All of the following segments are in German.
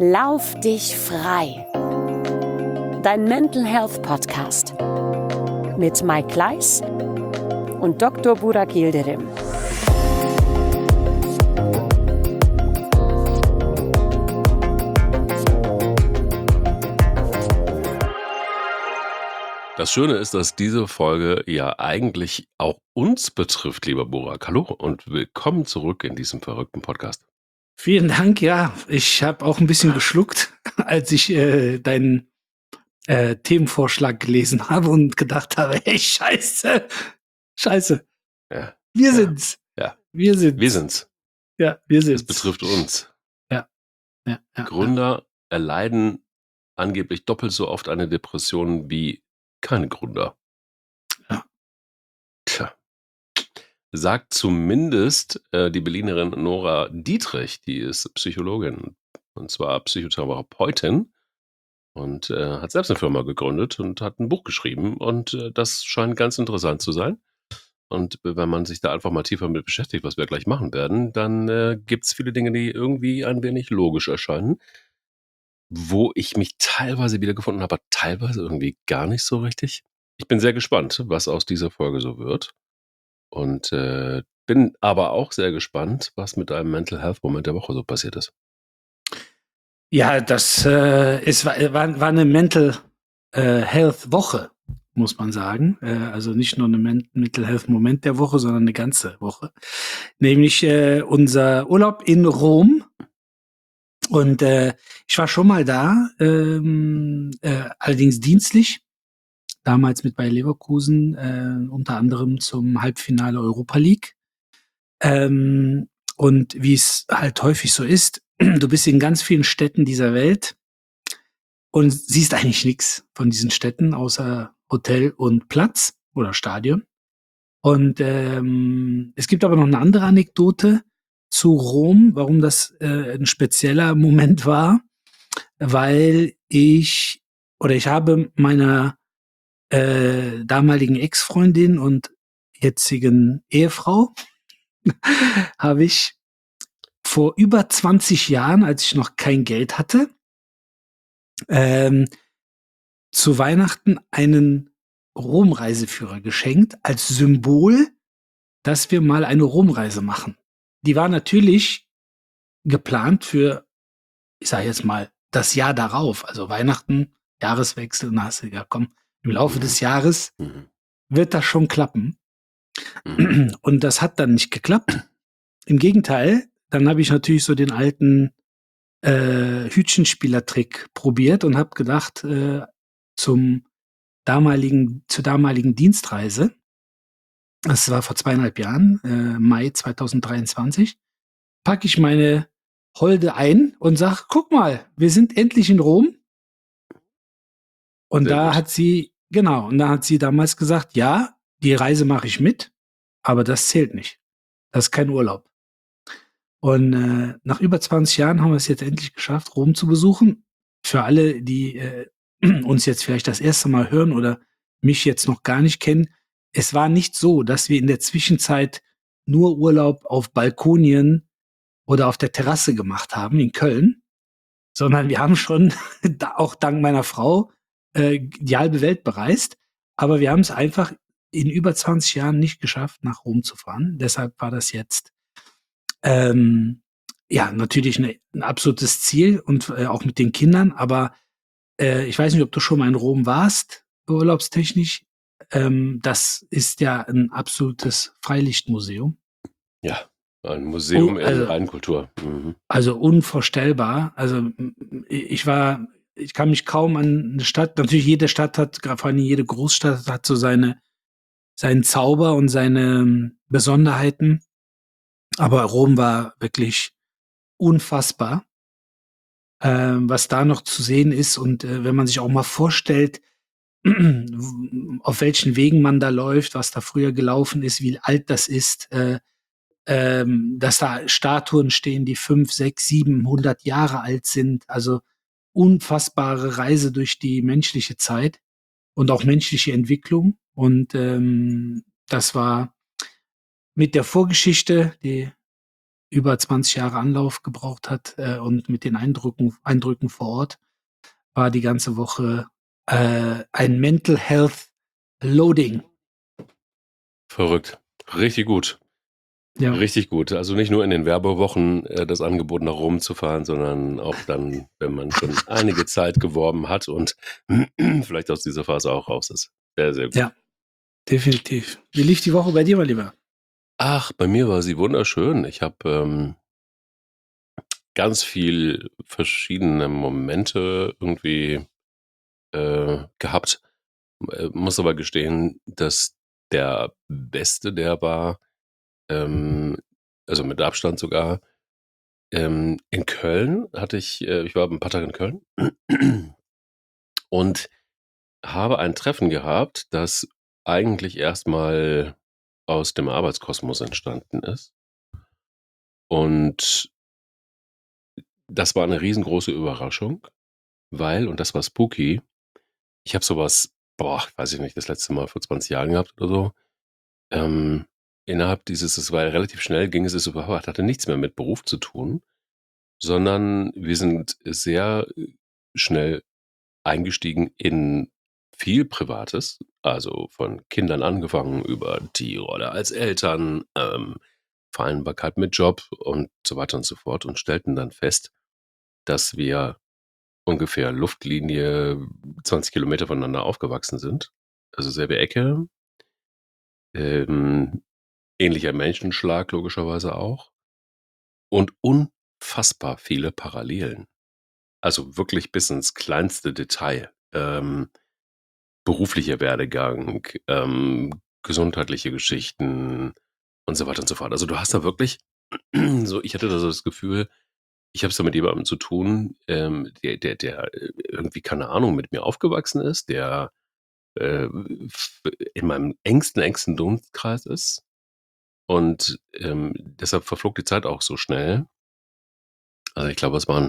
Lauf dich frei. Dein Mental Health Podcast mit Mike Kleiss und Dr. Burak Yildirim. Das Schöne ist, dass diese Folge ja eigentlich auch uns betrifft, lieber Burak. Hallo und willkommen zurück in diesem verrückten Podcast. Vielen Dank, ja. Ich habe auch ein bisschen geschluckt, als ich deinen Themenvorschlag gelesen habe und gedacht habe, hey, scheiße. Ja. Wir sind's. Ja. Wir sind's. Ja, wir sind's. Es betrifft uns. Ja. Gründer erleiden angeblich doppelt so oft eine Depression wie keine Gründer. Ja. Tja. Sagt zumindest die Berlinerin Nora Dietrich, die ist Psychologin und zwar Psychotherapeutin und hat selbst eine Firma gegründet und hat ein Buch geschrieben und das scheint ganz interessant zu sein. Und wenn man sich da einfach mal tiefer mit beschäftigt, was wir gleich machen werden, dann gibt es viele Dinge, die irgendwie ein wenig logisch erscheinen, wo ich mich teilweise wiedergefunden habe, aber teilweise irgendwie gar nicht so richtig. Ich bin sehr gespannt, was aus dieser Folge so wird. Und bin aber auch sehr gespannt, was mit einem Mental Health Moment der Woche so passiert ist. Ja, das war eine Mental Health Woche, muss man sagen. Also nicht nur eine Mental Health Moment der Woche, sondern eine ganze Woche. Nämlich unser Urlaub in Rom. Und ich war schon mal da, allerdings dienstlich, damals mit Bayer Leverkusen, unter anderem zum Halbfinale Europa League. Und wie es halt häufig so ist, du bist in ganz vielen Städten dieser Welt und siehst eigentlich nichts von diesen Städten, außer Hotel und Platz oder Stadion. Und es gibt aber noch eine andere Anekdote zu Rom, warum das ein spezieller Moment war, weil ich habe meiner damaligen Ex-Freundin und jetzigen Ehefrau habe ich vor über 20 Jahren, als ich noch kein Geld hatte, zu Weihnachten einen Rom-Reiseführer geschenkt, als Symbol, dass wir mal eine Rom-Reise machen. Die war natürlich geplant für, ich sage jetzt mal, das Jahr darauf, also Weihnachten, Jahreswechsel, und hast du gesagt, komm, im Laufe des Jahres wird das schon klappen. Und das hat dann nicht geklappt. Im Gegenteil, dann habe ich natürlich so den alten Hütchenspielertrick probiert und habe gedacht, zur damaligen Dienstreise, das war vor 2,5 Jahren, Mai 2023, packe ich meine Holde ein und sag, guck mal, wir sind endlich in Rom. Und da hat sie damals gesagt, ja, die Reise mache ich mit, aber das zählt nicht. Das ist kein Urlaub. Und nach über 20 Jahren haben wir es jetzt endlich geschafft, Rom zu besuchen. Für alle, die uns jetzt vielleicht das erste Mal hören oder mich jetzt noch gar nicht kennen, es war nicht so, dass wir in der Zwischenzeit nur Urlaub auf Balkonien oder auf der Terrasse gemacht haben in Köln, sondern wir haben schon auch dank meiner Frau die halbe Welt bereist. Aber wir haben es einfach in über 20 Jahren nicht geschafft, nach Rom zu fahren. Deshalb war das jetzt natürlich ein absolutes Ziel und auch mit den Kindern. Aber ich weiß nicht, ob du schon mal in Rom warst, urlaubstechnisch. Das ist ja ein absolutes Freilichtmuseum. Ja, ein Museum in Reinkultur. Also unvorstellbar. Also ich kann mich kaum an eine Stadt, natürlich jede Stadt hat, vor allem jede Großstadt hat so seinen Zauber und seine Besonderheiten. Aber Rom war wirklich unfassbar, was da noch zu sehen ist. Und wenn man sich auch mal vorstellt, auf welchen Wegen man da läuft, was da früher gelaufen ist, wie alt das ist, dass da Statuen stehen, die 500, 600, 700 Jahre alt sind. Also unfassbare Reise durch die menschliche Zeit und auch menschliche Entwicklung. Und das war mit der Vorgeschichte, die über 20 Jahre Anlauf gebraucht hat, und mit den Eindrücken vor Ort war die ganze Woche, ein Mental Health Loading. Verrückt. Richtig gut. Ja. Richtig gut. Also nicht nur in den Werbewochen das Angebot nach Rom zu fahren, sondern auch dann, wenn man schon einige Zeit geworben hat und vielleicht aus dieser Phase auch raus ist. Sehr, sehr gut. Ja, definitiv. Wie lief die Woche bei dir, mein Lieber? Ach, bei mir war sie wunderschön. Ich habe ganz viel verschiedene Momente irgendwie gehabt. Muss aber gestehen, dass der beste, der war, also mit Abstand sogar, in Köln hatte ich war ein paar Tage in Köln und habe ein Treffen gehabt, das eigentlich erstmal aus dem Arbeitskosmos entstanden ist. Und das war eine riesengroße Überraschung, weil, und das war spooky, ich habe sowas, weiß ich nicht, das letzte Mal vor 20 Jahren gehabt oder so. Ähm, innerhalb dieses, es war ja relativ schnell, ging es überhaupt, hatte nichts mehr mit Beruf zu tun, sondern wir sind sehr schnell eingestiegen in viel Privates, also von Kindern angefangen über die Rolle als Eltern, Vereinbarkeit mit Job und so weiter und so fort und stellten dann fest, dass wir ungefähr Luftlinie 20 Kilometer voneinander aufgewachsen sind. Also selbe Ecke, ähm, ähnlicher Menschenschlag logischerweise auch und unfassbar viele Parallelen. Also wirklich bis ins kleinste Detail. Beruflicher Werdegang, gesundheitliche Geschichten und so weiter und so fort. Also, du hast da wirklich so, ich hatte da so das Gefühl, ich habe es da mit jemandem zu tun, der irgendwie, keine Ahnung, mit mir aufgewachsen ist, der, f in meinem engsten Dunstkreis ist und, deshalb verflog die Zeit auch so schnell. Also, ich glaube, es waren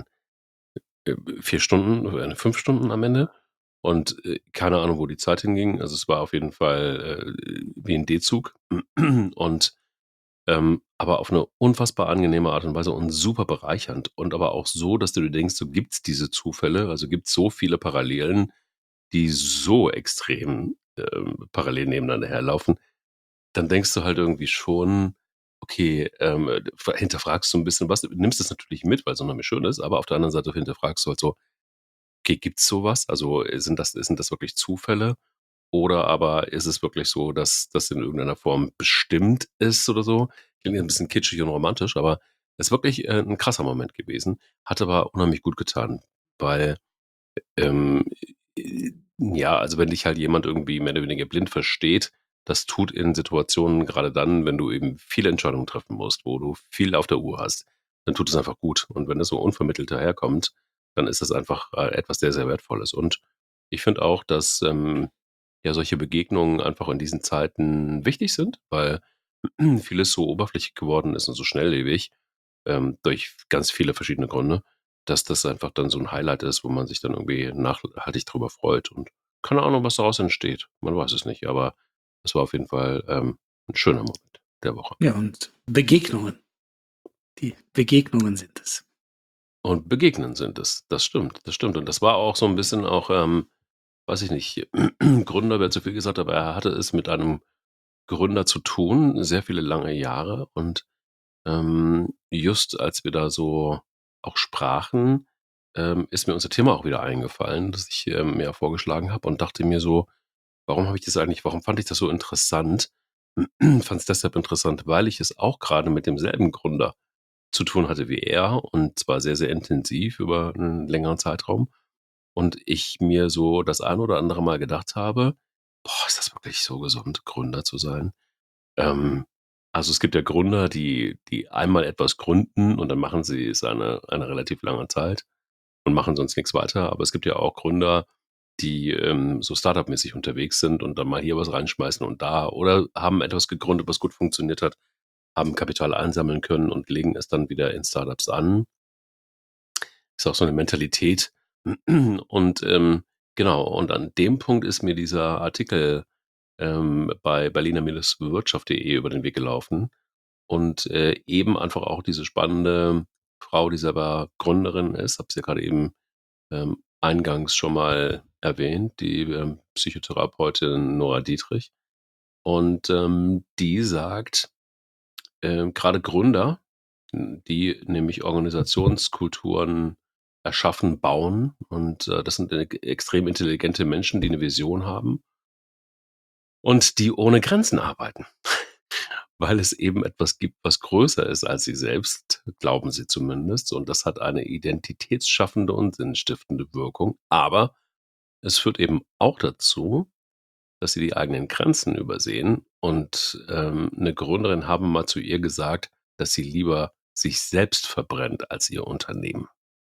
4 Stunden oder 5 Stunden am Ende und, keine Ahnung, wo die Zeit hinging. Also, es war auf jeden Fall, wie 'n D-Zug und, aber auf 'ne unfassbar angenehme Art und Weise und super bereichernd und aber auch so, dass du dir denkst, so gibt's diese Zufälle, also gibt's so viele Parallelen, die so extrem, parallel nebeneinander herlaufen, dann denkst du halt irgendwie schon, okay, hinterfragst du 'n bisschen was, nimmst es natürlich mit, weil's unheimlich schön ist, aber auf der anderen Seite hinterfragst du halt so: Gibt's sowas? Also, sind das wirklich Zufälle? Oder aber ist es wirklich so, dass das in irgendeiner Form bestimmt ist oder so? Klingt jetzt 'n bisschen kitschig und romantisch, aber ist wirklich, 'n krasser Moment gewesen. Hat aber unheimlich gut getan, weil, ähm, ja, also, wenn dich halt jemand irgendwie mehr oder weniger blind versteht, das tut in Situationen gerade dann, wenn du eben viele Entscheidungen treffen musst, wo du viel auf der Uhr hast, dann tut es einfach gut. Und wenn das so unvermittelt daherkommt, dann ist das einfach, etwas sehr, sehr Wertvolles. Und ich finde auch, dass, ja, solche Begegnungen einfach in diesen Zeiten wichtig sind, weil vieles so oberflächlich geworden ist und so schnelllebig, durch ganz viele verschiedene Gründe, dass das einfach dann so 'n Highlight ist, wo man sich dann irgendwie nachhaltig drüber freut und keine Ahnung, was daraus entsteht. Man weiß es nicht, aber es war auf jeden Fall, 'n schöner Moment der Woche. Ja, und Begegnungen. Die Begegnungen sind es. Und begegnen sind es. Das stimmt, das stimmt. Und das war auch so 'n bisschen auch, weiß ich nicht, Gründer wäre zu viel gesagt, aber er hatte es mit einem Gründer zu tun, sehr viele lange Jahre und just als wir da so auch sprachen, ist mir unser Thema auch wieder eingefallen, das ich, mir vorgeschlagen habe und dachte mir so: warum fand ich das so interessant?“ Fand es deshalb interessant, weil ich es auch gerade mit demselben Gründer zu tun hatte wie er und zwar sehr, sehr intensiv über einen längeren Zeitraum und ich mir so das ein oder andere Mal gedacht habe: „Boah, ist das wirklich so gesund, Gründer zu sein?“ ähm, also, es gibt ja Gründer, die einmal etwas gründen und dann machen sie es eine relativ lange Zeit und machen sonst nichts weiter. Aber es gibt ja auch Gründer, die, so Startup-mäßig unterwegs sind und dann mal hier was reinschmeißen und da oder haben etwas gegründet, was gut funktioniert hat, haben Kapital einsammeln können und legen es dann wieder in Startups an. Ist auch so eine Mentalität. Und, genau, und an dem Punkt ist mir dieser Artikel, bei berliner-wirtschaft.de über den Weg gelaufen. und eben einfach auch diese spannende Frau, die selber Gründerin ist, habe es ja gerade eben eingangs schon mal erwähnt, die Psychotherapeutin Nora Dietrich. Und die sagt, gerade Gründer, die nämlich Organisationskulturen erschaffen, bauen, und das sind extrem intelligente Menschen, die eine Vision haben und die ohne Grenzen arbeiten. Weil es eben etwas gibt, was größer ist als sie selbst, glauben sie zumindest. Und das hat eine identitätsschaffende und sinnstiftende Wirkung. Aber es führt eben auch dazu, dass sie die eigenen Grenzen übersehen. Und eine Gründerin haben mal zu ihr gesagt, dass sie lieber sich selbst verbrennt als ihr Unternehmen.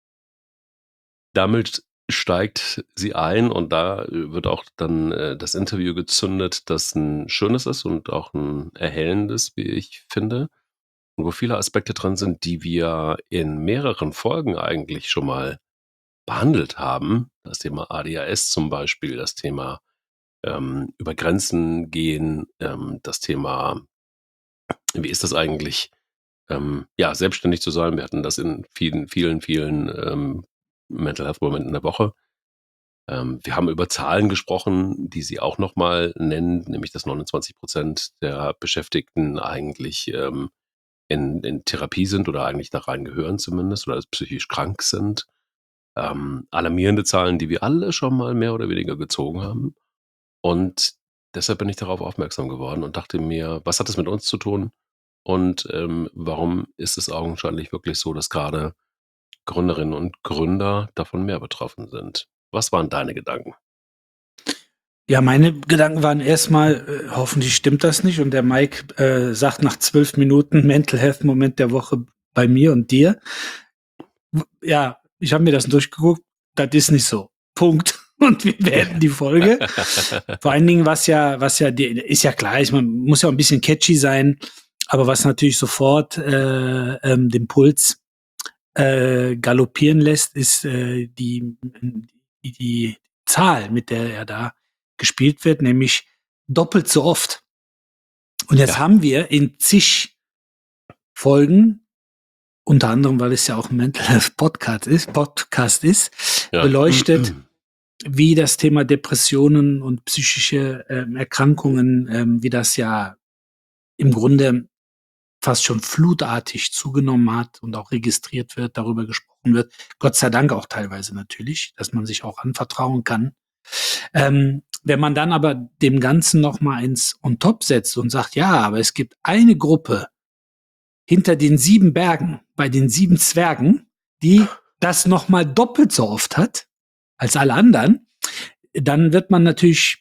Damit steigt sie ein und da wird auch dann das Interview gezündet, das ein schönes ist und auch ein erhellendes, wie ich finde, und wo viele Aspekte drin sind, die wir in mehreren Folgen eigentlich schon mal behandelt haben. Das Thema ADHS zum Beispiel, das Thema über Grenzen gehen, das Thema, wie ist das eigentlich, selbstständig zu sein. Wir hatten das in vielen Mental Health Momenten der Woche. Wir haben über Zahlen gesprochen, die sie auch nochmal nennen, nämlich dass 29% der Beschäftigten eigentlich in Therapie sind oder eigentlich da rein gehören zumindest oder psychisch krank sind. Alarmierende Zahlen, die wir alle schon mal mehr oder weniger gezogen haben. Und deshalb bin ich darauf aufmerksam geworden und dachte mir, was hat das mit uns zu tun? Und warum ist es augenscheinlich wirklich so, dass gerade Gründerinnen und Gründer davon mehr betroffen sind? Was waren deine Gedanken? Ja, meine Gedanken waren erstmal, hoffentlich stimmt das nicht. Und der Mike sagt nach 12 Minuten Mental Health Moment der Woche bei mir und dir. Ja, ich habe mir das durchgeguckt. Das ist nicht so. Punkt. Und wir beenden die Folge. Vor allen Dingen, ist ja klar, man muss ja auch ein bisschen catchy sein. Aber was natürlich sofort den Puls galoppieren lässt, ist die Zahl, mit der er da gespielt wird, nämlich doppelt so oft. Und jetzt haben wir in zig Folgen, unter anderem, weil es ja auch ein Mental Health Podcast ist, beleuchtet, wie das Thema Depressionen und psychische Erkrankungen, wie das ja im Grunde fast schon flutartig zugenommen hat und auch registriert wird, darüber gesprochen wird. Gott sei Dank auch teilweise natürlich, dass man sich auch anvertrauen kann. Wenn man dann aber dem Ganzen noch mal eins on top setzt und sagt, ja, aber es gibt eine Gruppe hinter den 7 Bergen, bei den 7 Zwergen, die das noch mal doppelt so oft hat als alle anderen, dann wird man natürlich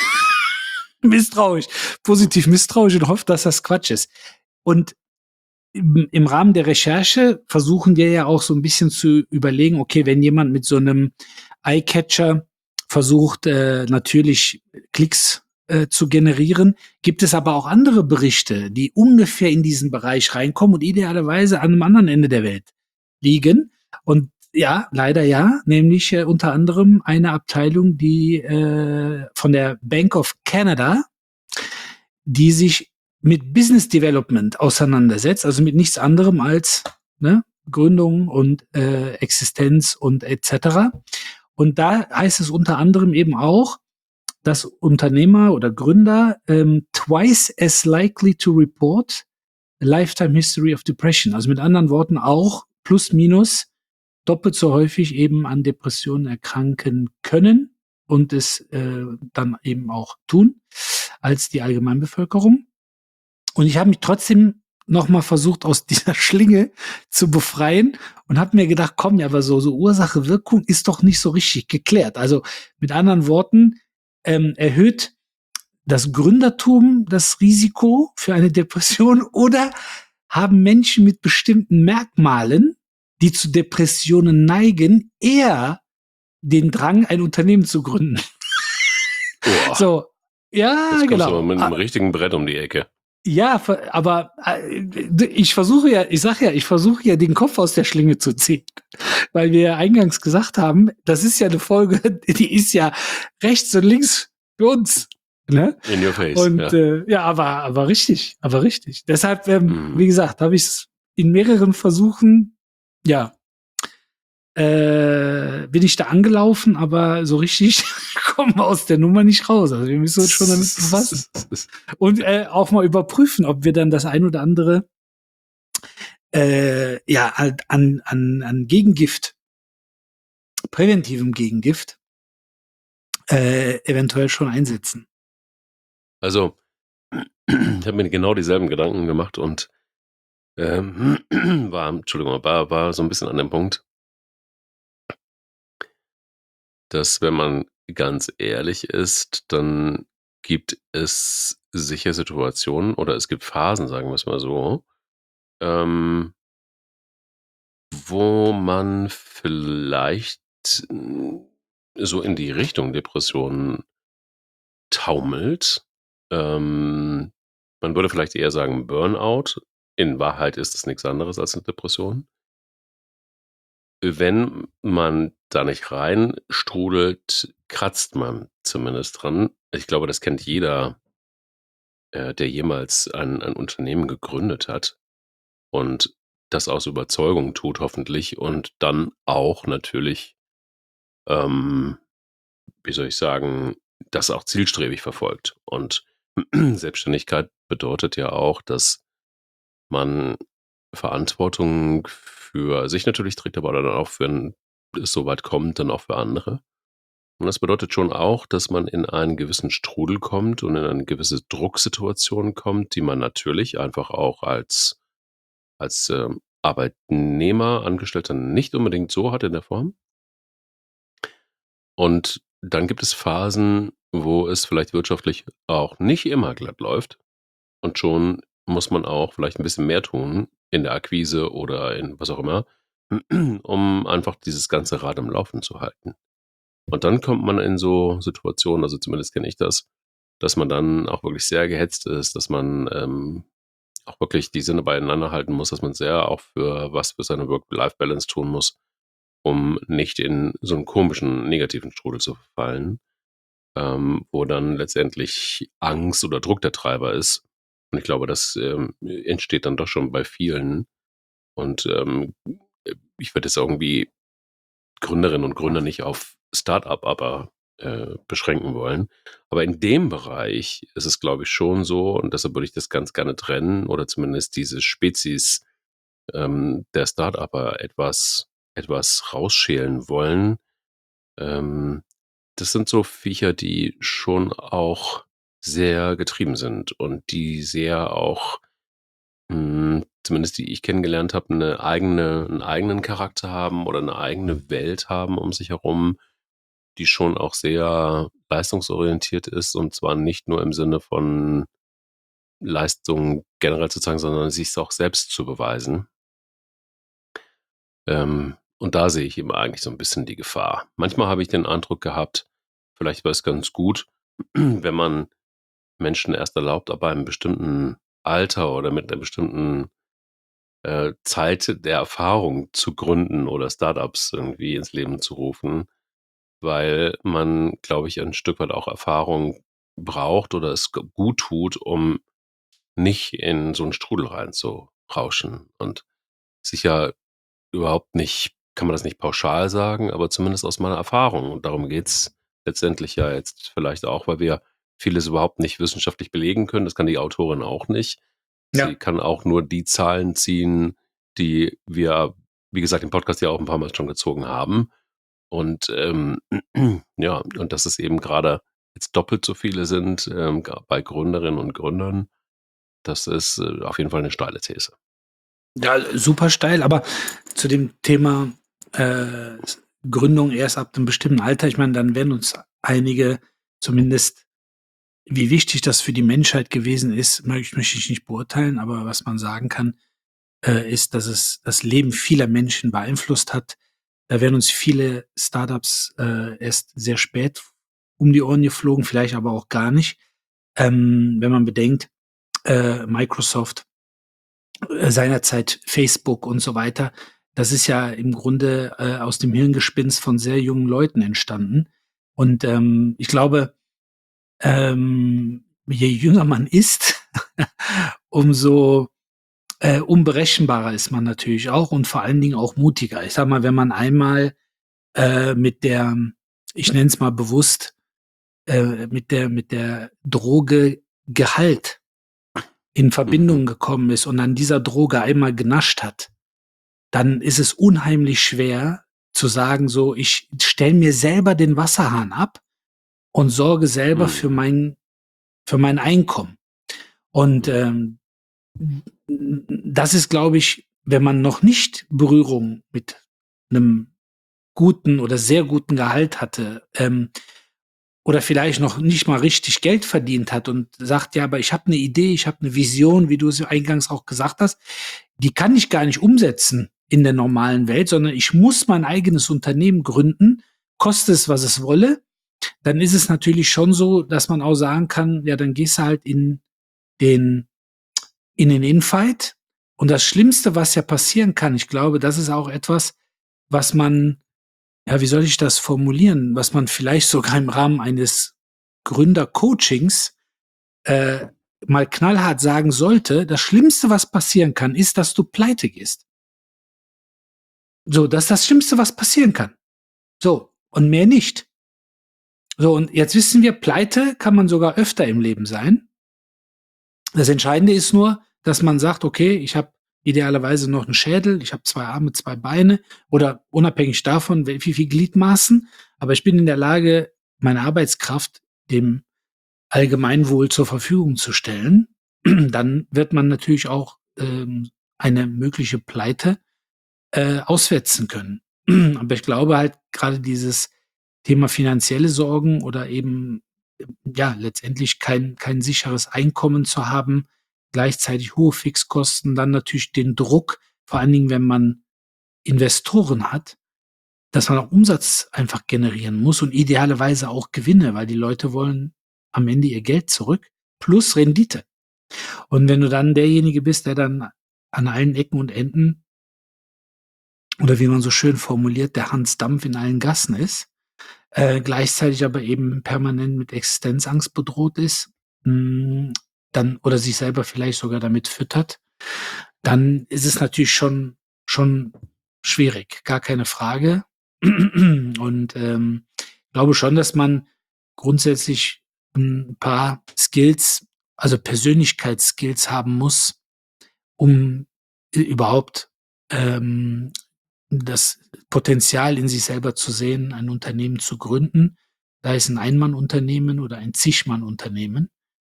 positiv misstrauisch und hofft, dass das Quatsch ist. Und im Rahmen der Recherche versuchen wir ja auch so ein bisschen zu überlegen, okay, wenn jemand mit so einem Eyecatcher versucht, natürlich Klicks zu generieren, gibt es aber auch andere Berichte, die ungefähr in diesen Bereich reinkommen und idealerweise an einem anderen Ende der Welt liegen. Und ja, leider ja, nämlich unter anderem eine Abteilung, die von der Bank of Canada, die sich mit Business Development auseinandersetzt, also mit nichts anderem als Gründung und Existenz und etc. Und da heißt es unter anderem eben auch, dass Unternehmer oder Gründer twice as likely to report a lifetime history of depression. Also mit anderen Worten auch plus minus doppelt so häufig eben an Depressionen erkranken können und es dann eben auch tun als die Allgemeinbevölkerung. Und ich habe mich trotzdem noch mal versucht, aus dieser Schlinge zu befreien und habe mir gedacht, komm, ja, aber so Ursache-Wirkung ist doch nicht so richtig geklärt. Also mit anderen Worten, erhöht das Gründertum das Risiko für eine Depression oder haben Menschen mit bestimmten Merkmalen, die zu Depressionen neigen, eher den Drang, ein Unternehmen zu gründen? Boah. So, ja, Jetzt genau. Du mit einem richtigen Brett um die Ecke. Ja, aber ich versuche ja, den Kopf aus der Schlinge zu ziehen. Weil wir ja eingangs gesagt haben, das ist ja eine Folge, die ist ja rechts und links für uns Ne? In your face, Und ja. ja, aber richtig, aber richtig. Deshalb, Mhm. wie gesagt, habe ich es in mehreren Versuchen, ja, bin ich da angelaufen, aber so richtig kommen wir aus der Nummer nicht raus. Also wir müssen uns schon damit befassen. Und auch mal überprüfen, ob wir dann das ein oder andere ja, halt an Gegengift, präventivem Gegengift, eventuell schon einsetzen. Also, ich habe mir genau dieselben Gedanken gemacht und war so ein bisschen an dem Punkt, dass, wenn man ganz ehrlich ist, dann gibt es sicher Situationen oder es gibt Phasen, sagen wir es mal so, ähm, wo man vielleicht, so in die Richtung Depressionen taumelt. Man würde vielleicht eher sagen Burnout. In Wahrheit ist es nichts anderes als 'ne Depression. Wenn man da nicht reinstrudelt, kratzt man zumindest dran. Ich glaube, das kennt jeder, der jemals ein Unternehmen gegründet hat und das aus Überzeugung tut hoffentlich und dann auch natürlich, ähm, wie soll ich sagen, das auch zielstrebig verfolgt. Und Selbstständigkeit bedeutet ja auch, dass man Verantwortung für sich natürlich trägt, aber dann auch, wenn es so weit kommt, dann auch für andere. Und das bedeutet schon auch, dass man in einen gewissen Strudel kommt und in eine gewisse Drucksituation kommt, die man natürlich einfach auch als Arbeitnehmer, Angestellter nicht unbedingt so hat in der Form. Und dann gibt es Phasen, wo es vielleicht wirtschaftlich auch nicht immer glatt läuft. Und schon muss man auch vielleicht 'n bisschen mehr tun in der Akquise oder in was auch immer, um einfach dieses ganze Rad am Laufen zu halten. Und dann kommt man in so Situationen, also zumindest kenne ich das, dass man dann auch wirklich sehr gehetzt ist, dass man, auch wirklich die Sinne beieinander halten muss, dass man sehr auch für seine Work-Life-Balance tun muss, um nicht in so 'n komischen negativen Strudel zu verfallen, wo dann letztendlich Angst oder Druck der Treiber ist. Und ich glaube, das, entsteht dann doch schon bei vielen. Und, ich würde jetzt irgendwie Gründerinnen und Gründer nicht auf Start-up aber, beschränken wollen. Aber in dem Bereich ist es, glaube ich, schon so und deshalb würde ich das ganz gerne trennen oder zumindest diese Spezies, der Start-upper etwas rausschälen wollen. Ähm, Das sind so Viecher, die schon auch sehr getrieben sind und die sehr auch, zumindest die ich kennengelernt habe, 'n eigenen Charakter haben oder 'ne eigene Welt haben um sich herum, die schon auch sehr leistungsorientiert ist und zwar nicht nur im Sinne von Leistung generell zu zeigen, sondern sich's auch selbst zu beweisen. Und da sehe ich eben eigentlich so 'n bisschen die Gefahr. Manchmal habe ich den Eindruck gehabt, vielleicht wäre es ganz gut, wenn man Menschen erst erlaubt, ab einem bestimmten Alter oder mit 'ner bestimmten, Zeit der Erfahrung zu gründen oder Start-ups irgendwie ins Leben zu rufen, weil man, glaube ich, ein Stück weit auch Erfahrung braucht oder es g gut tut, um nicht in so 'n Strudel reinzurauschen. Und sicher überhaupt nicht kann man das nicht pauschal sagen, aber zumindest aus meiner Erfahrung. Und darum geht's letztendlich ja jetzt vielleicht auch, weil wir vieles überhaupt nicht wissenschaftlich belegen können. Das kann die Autorin auch nicht. Sie Ja. kann auch nur die Zahlen ziehen, die wir, wie gesagt, im Podcast ja auch 'n paarmal schon gezogen haben. Und, ja, und dass es eben grade jetzt doppelt so viele sind, g bei Gründerinnen und Gründern, das ist, auf jeden Fall 'ne steile These. Ja, super steil, aber zu dem Thema Gründung erst ab einem bestimmten Alter, ich meine, dann werden uns einige zumindest, wie wichtig das für die Menschheit gewesen ist, möchte ich nicht beurteilen, aber was man sagen kann, ist, dass es das Leben vieler Menschen beeinflusst hat. Da werden uns viele Startups erst sehr spät um die Ohren geflogen, vielleicht aber auch gar nicht. Wenn man bedenkt, Microsoft, seinerzeit Facebook und so weiter, das ist ja im Grunde aus dem Hirngespinst von sehr jungen Leuten entstanden. Und ich glaube, je jünger man ist, umso unberechenbarer ist man natürlich auch und vor allen Dingen auch mutiger. Ich sage mal, wenn man einmal mit der, ich nenne es mal bewusst, mit der Droge Gehalt in Verbindung gekommen ist und an dieser Droge einmal genascht hat, dann ist es unheimlich schwer zu sagen, so, ich stelle mir selber den Wasserhahn ab und sorge selber für mein Einkommen. Und das ist, glaube ich, wenn man noch nicht Berührung mit einem guten oder sehr guten Gehalt hatte, oder vielleicht noch nicht mal richtig Geld verdient hat und sagt, ja, aber ich habe eine Idee, ich habe eine Vision, wie du es eingangs auch gesagt hast, die kann ich gar nicht umsetzen in der normalen Welt, sondern ich muss mein eigenes Unternehmen gründen, koste es, was es wolle. Dann ist es natürlich schon so, dass man auch sagen kann, ja, dann gehst du halt den den Infight. Und das Schlimmste, was ja passieren kann, ich glaube, das ist auch etwas, was man, ja, wie soll ich das formulieren, was man vielleicht sogar im Rahmen eines Gründercoachings mal knallhart sagen sollte: Das Schlimmste, was passieren kann, ist, dass du pleite gehst. So, das ist das Schlimmste, was passieren kann. So, und mehr nicht. So, und jetzt wissen wir, pleite kann man sogar öfter im Leben sein. Das Entscheidende ist nur, dass man sagt, okay, ich habe idealerweise noch einen Schädel, ich habe 2 Arme, 2 Beine oder unabhängig davon, wie viel Gliedmaßen, aber ich bin in der Lage, meine Arbeitskraft dem Allgemeinwohl zur Verfügung zu stellen. Dann wird man natürlich auch eine mögliche Pleite auswetzen können. Aber ich glaube halt gerade dieses Thema finanzielle Sorgen oder eben ja letztendlich kein sicheres Einkommen zu haben, gleichzeitig hohe Fixkosten, dann natürlich den Druck, vor allen Dingen, wenn man Investoren hat, dass man auch Umsatz einfach generieren muss und idealerweise auch Gewinne, weil die Leute wollen am Ende ihr Geld zurück plus Rendite. Und wenn du dann derjenige bist, der dann an allen Ecken und Enden oder wie man so schön formuliert, der Hans Dampf in allen Gassen ist, gleichzeitig aber eben permanent mit Existenzangst bedroht ist, dann oder sich selber vielleicht sogar damit füttert, dann ist es natürlich schon schwierig, gar keine Frage. Und glaube schon, dass man grundsätzlich ein paar Skills, also Persönlichkeitsskills haben muss, um überhaupt das Potenzial in sich selber zu sehen, ein Unternehmen zu gründen, sei es ein Ein-Mann-Unternehmen oder ein Zig-Mann-Unternehmen.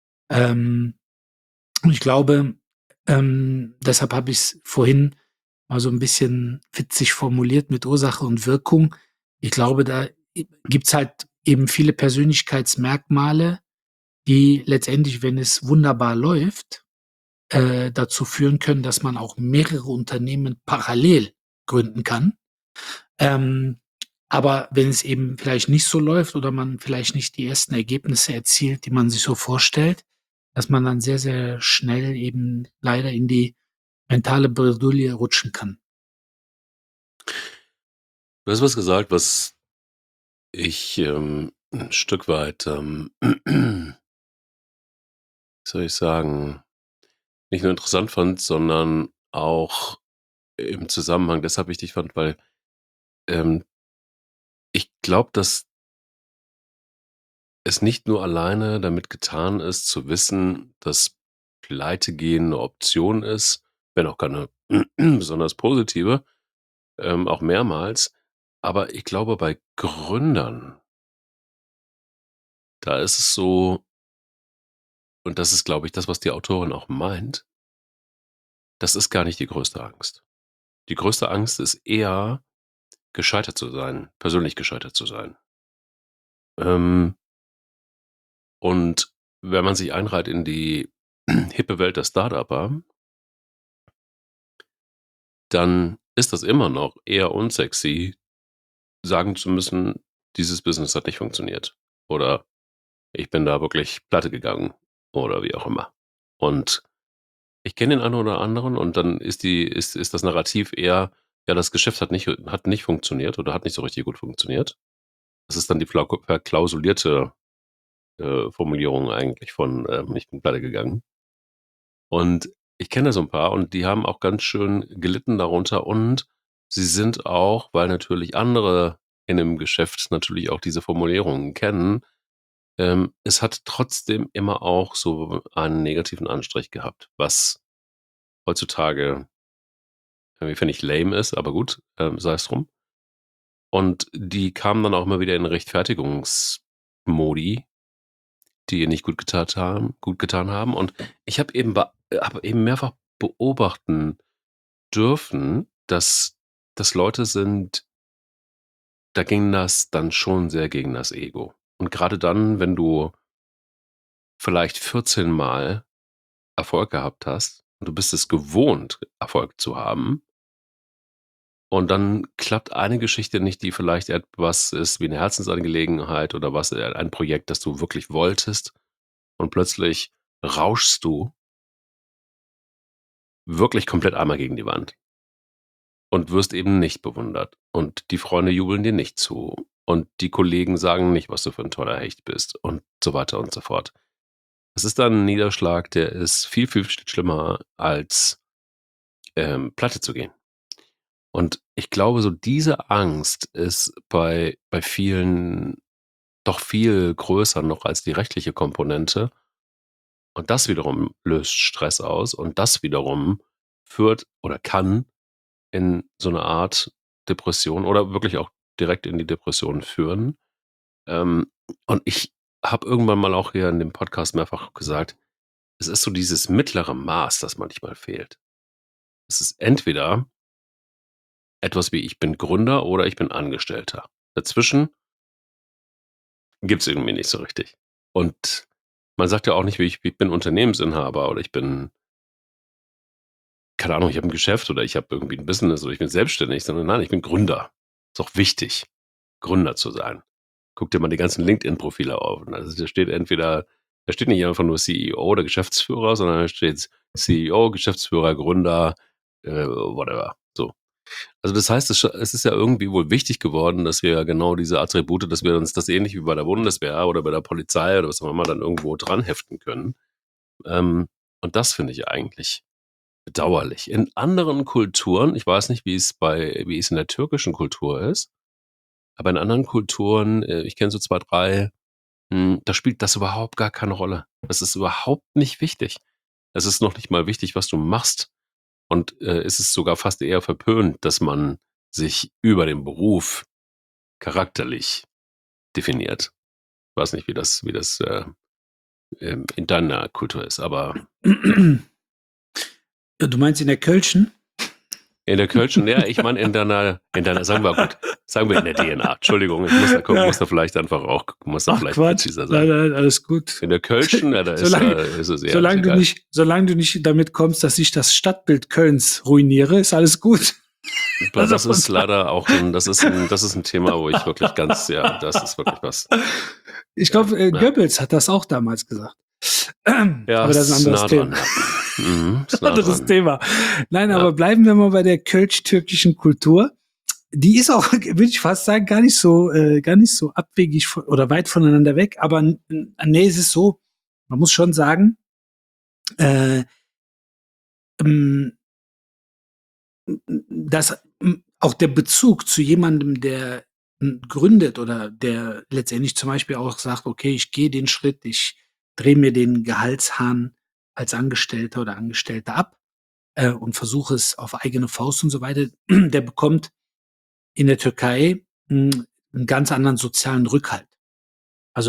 Und ich glaube, deshalb habe ich es vorhin mal so ein bisschen witzig formuliert mit Ursache und Wirkung. Ich glaube, da gibt's halt eben viele Persönlichkeitsmerkmale, die letztendlich, wenn es wunderbar läuft, dazu führen können, dass man auch mehrere Unternehmen parallel gründen kann. Ähm, aber wenn es eben vielleicht nicht so läuft oder man vielleicht nicht die ersten Ergebnisse erzielt, die man sich so vorstellt, dass man dann sehr, sehr schnell eben leider in die mentale Bredouille rutschen kann. Du hast was gesagt, was ich 'n Stück weit, wie soll ich sagen, nicht nur interessant fand, sondern auch im Zusammenhang deshalb wichtig fand, weil, ähm, ich glaube, dass es nicht nur alleine damit getan ist, zu wissen, dass Pleitegehen 'ne Option ist, wenn auch keine besonders positive, auch mehrmals. Aber ich glaube, bei Gründern, da ist es so und das ist, glaube ich, das, was die Autorin auch meint, das ist gar nicht die größte Angst. Die größte Angst ist eher, gescheitert zu sein, persönlich gescheitert zu sein. Ähm, und wenn man sich einreiht in die hippe Welt der Start-Upper, dann ist das immer noch eher unsexy, sagen zu müssen: „Dieses Business hat nicht funktioniert“ oder „Ich bin da wirklich pleite gegangen“ oder wie auch immer. Und ich kenne den einen oder anderen und dann ist das Narrativ eher: „Ja, das Geschäft hat nicht funktioniert oder hat nicht so richtig gut funktioniert.“ Das ist dann die verklausulierte Formulierungen eigentlich von ich bin pleite gegangen. Und ich kenne so ein paar und die haben auch ganz schön gelitten darunter und sie sind auch, weil natürlich andere in dem Geschäft natürlich auch diese Formulierungen kennen, es hat trotzdem immer auch so einen negativen Anstrich gehabt, was heutzutage irgendwie finde ich lame ist, aber gut, sei es drum. Und die kamen dann auch immer wieder in Rechtfertigungsmodi, die ihr nicht gut getan haben. Und ich habe eben mehrfach beobachten dürfen, dass das Leute sind, da ging das dann schon sehr gegen das Ego. Und gerade dann, wenn du vielleicht 14 Mal Erfolg gehabt hast und du bist es gewohnt, Erfolg zu haben, und dann klappt eine Geschichte nicht, die vielleicht etwas ist wie eine Herzensangelegenheit oder was ein Projekt, das du wirklich wolltest, und plötzlich rauschst du wirklich komplett einmal gegen die Wand und wirst eben nicht bewundert. Und die Freunde jubeln dir nicht zu. Und die Kollegen sagen nicht, was du für ein toller Hecht bist und so weiter und so fort. Es ist dann ein Niederschlag, der ist viel, viel schlimmer, als pleite zu gehen. Und ich glaube, so diese Angst ist bei vielen doch viel größer noch als die rechtliche Komponente. Und das wiederum löst Stress aus und das wiederum führt oder kann in so eine Art Depression oder wirklich auch direkt in die Depression führen. Ähm, und ich habe irgendwann mal auch hier in dem Podcast mehrfach gesagt, es ist so dieses mittlere Maß, das manchmal fehlt. Es ist entweder etwas wie ich bin Gründer oder ich bin Angestellter. Dazwischen gibt's irgendwie nicht so richtig. Und man sagt ja auch nicht, wie ich bin Unternehmensinhaber oder ich bin, keine Ahnung, ich habe ein Geschäft oder ich habe irgendwie ein Business oder ich bin selbstständig, sondern nein, ich bin Gründer. Ist auch wichtig, Gründer zu sein. Guck dir mal die ganzen LinkedIn-Profile auf. Also da steht nicht einfach nur CEO oder Geschäftsführer, sondern da steht CEO, Geschäftsführer, Gründer, whatever. So. Also das heißt, es ist ja irgendwie wohl wichtig geworden, dass wir genau diese Attribute, dass wir uns das ähnlich wie bei der Bundeswehr oder bei der Polizei oder was auch immer dann irgendwo dran heften können. Und das finde ich eigentlich bedauerlich. In anderen Kulturen, ich weiß nicht, wie es in der türkischen Kultur ist, aber in anderen Kulturen, ich kenne so 2, 3, da spielt das überhaupt gar keine Rolle. Das ist überhaupt nicht wichtig. Es ist noch nicht mal wichtig, was du machst. Und es ist sogar fast eher verpönt, dass man sich über den Beruf charakterlich definiert. Ich weiß nicht, wie das in deiner Kultur ist, aber Du meinst in der Kölschen? in der Kölschen, ja, ich meine in deiner, sagen wir in der DNA. Entschuldigung, ich muss da gucken, muss da vielleicht Quatsch. präziser sein. Nein, alles gut. In der Kölschen, ja, da ist es eher. Solange du nicht damit kommst, dass ich das Stadtbild Kölns ruiniere, ist alles gut. Das ist leider auch das ist ein Thema, wo ich wirklich das ist wirklich was. Ich glaube, Goebbels hat das auch damals gesagt. Ja, aber das ist ein anderes Thema. Dran, ja. Ist ein anderes Thema. Nein, aber bleiben wir mal bei der kölsch-türkischen Kultur. Die ist auch, würde ich fast sagen, gar nicht so abwegig oder weit voneinander weg. Aber nee, es ist so, man muss schon sagen, dass auch der Bezug zu jemandem, der gründet oder der letztendlich zum Beispiel auch sagt, okay, ich gehe den Schritt, ich drehe mir den Gehaltshahn als Angestellter oder Angestellter ab und versuche es auf eigene Faust und so weiter, der bekommt in der Türkei einen ganz anderen sozialen Rückhalt. Also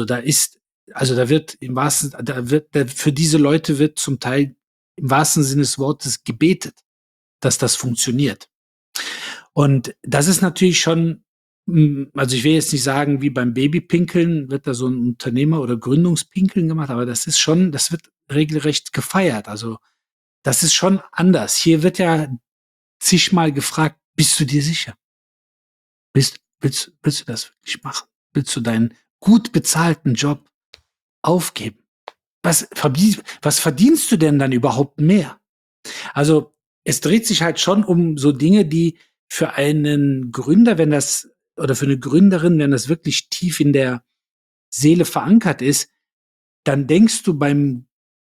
für diese Leute wird zum Teil im wahrsten Sinne des Wortes gebetet, dass das funktioniert. Und das ist natürlich schon, also ich will jetzt nicht sagen, wie beim Babypinkeln wird da so ein Unternehmer- oder Gründungspinkeln gemacht, aber das wird regelrecht gefeiert. Also das ist schon anders. Hier wird ja zigmal gefragt, bist du dir sicher? Willst du das wirklich machen? Willst du deinen gut bezahlten Job aufgeben? Was verdienst du denn dann überhaupt mehr? Also es dreht sich halt schon um so Dinge, die für einen Gründer, oder für eine Gründerin, wenn das wirklich tief in der Seele verankert ist, dann denkst du beim